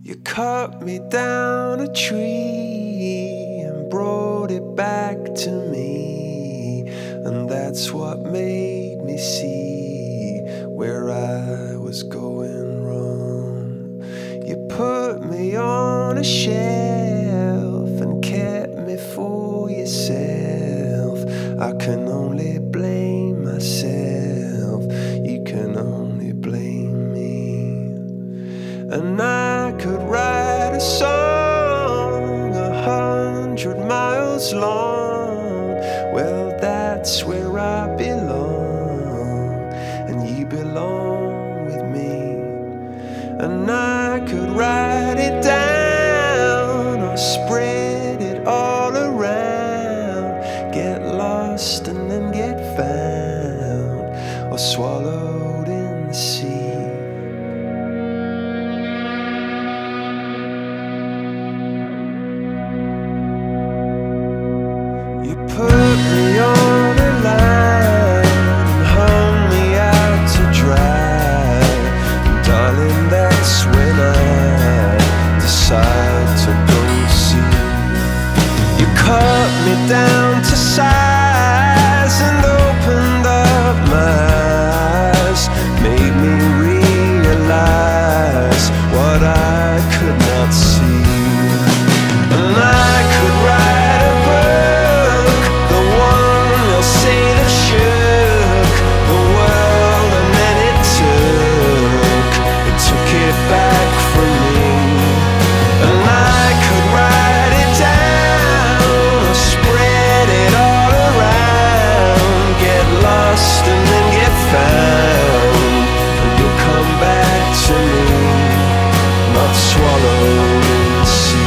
You cut me down a tree and brought it back to me, and that's what made me see where I was going wrong. You put me on a shelf and kept me for yourself. I can only blame myself, you can only blame me. And I could write a song 100 miles long. Well, that's where I belong, and you belong with me. And I could write it down or spread it all around, get lost and then get found, or swallowed in the sea. You put me on a line and hung me out to dry, and darling, that's when I decide to go see. You cut me down to size and opened up my eyes, made me realize what I could not see. And I could write a book, the one they'll say that shook the world, and then it took it back from me. And I could write it down or spread it all around, get lost and then get found, and you'll come back to me, not swallowed in the sea.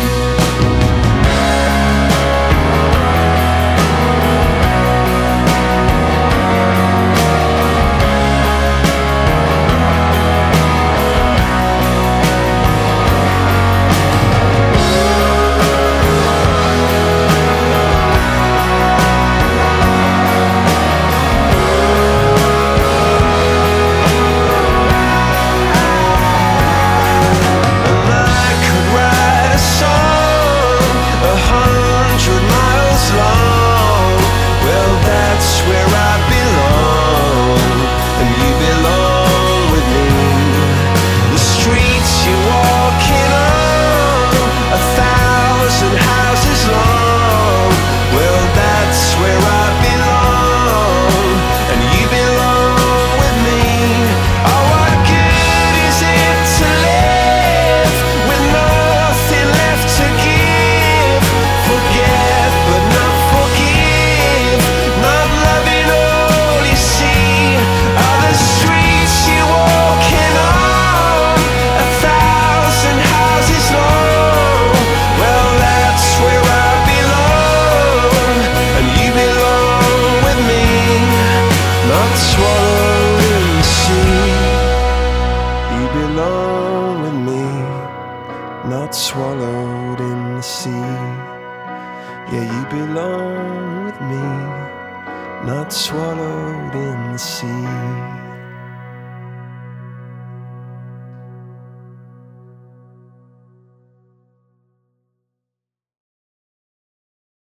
Swallowed in the sea, you belong with me, not swallowed in the sea. Yeah, you belong with me, not swallowed in the sea.